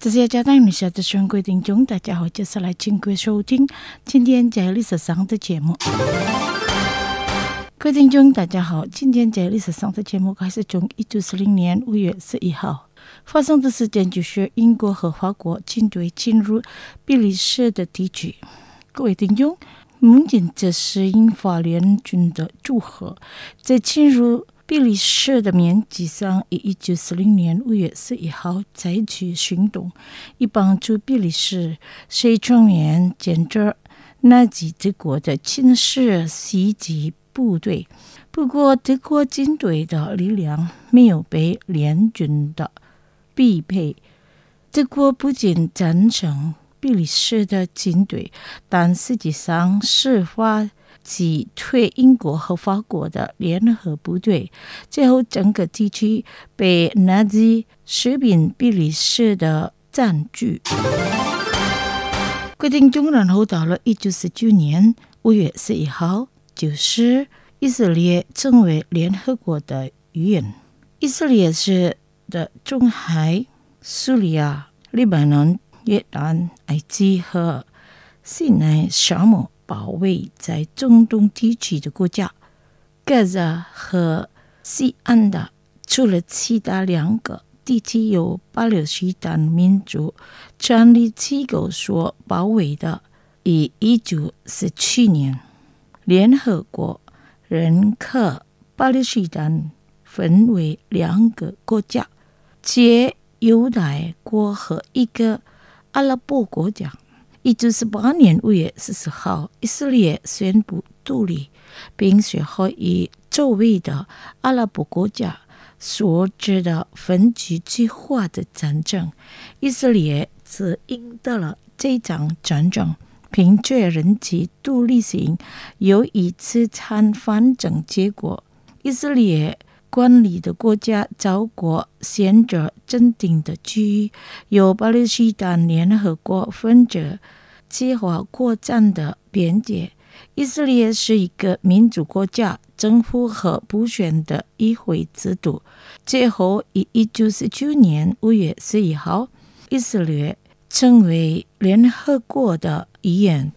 这是加拿大下的全国听众，大家好，接下来请各位收听今天在历史上的节目。各位听众，大家好，今天在历史上的节目开始从1940年5月11号发生的事件，就是英国和法国军队进入比利时的地区。各位听众，目前这是英法联军的组合在进入比利时的面积上，以1940年5月11号采取行动，以帮助比利时全面减少纳粹德国的侵蚀袭击部队。不过，德国军队的力量没有被联军的匹配。德国不仅战胜比利时的军队，但实际上是击退英国和法国的联合部队，最后整个地区被纳粹士兵比利时的占据。规定中，然后到了1949年5月11号，就是以色列成为联合国的成员。以色列是的中海、叙利亚、黎巴嫩、约旦、埃及和西奈沙漠保卫在中东地区的国家。加沙和西岸的除了其他两个地区由巴勒斯坦民族战力机构所包围的，以1947年联合国认可巴勒斯坦分为两个国家，即犹太国和一个阿拉伯国家。1948年5月14号，以色列宣布独立，并随后以周围的阿拉伯国家所指的分居计划的战争，以色列则赢得了这场战争，并确认其独立性。有一次参反争结果，以色列管理的国家遭过选择镇定的区域，由巴勒斯坦联合国分着计划扩展的边界。以色列是一个民主国家，政府和普选的议会制度。最后以1949年5月11号，以色列成为联合国的一员。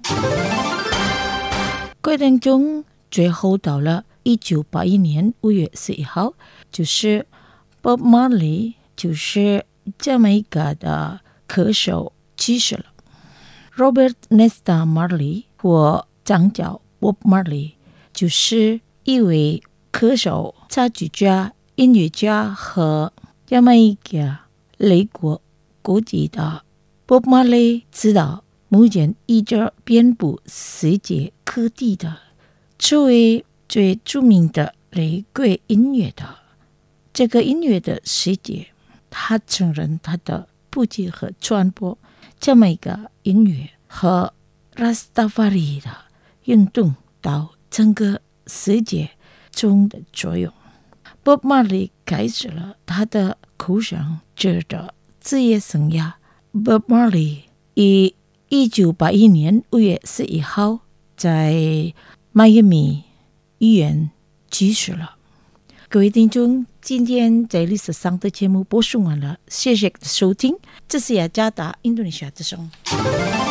过程中，最后到了1981年5月11号，就是 Bob Marley， 就是加美加的歌手去世了。Robert Nesta Marley 或长叫 Bob Marley， 就是一位歌手、作曲家、音乐家和加美加雷国国籍的。Bob Marley 直到目前一直遍布世界各地的，作为最著名的雷国音乐的这个音乐的世界，他承认他的普及和传播加美加音乐和 Rastafari 的运动到整个世界中的作用。Bob Marley 开始了他的歌唱者的职业生涯。Bob Marley 于1981年5月11号在迈阿密医院去世了。各位听众，今天在历史上的节目播送完了，谢谢收听，这是雅加达印度尼西亚之声。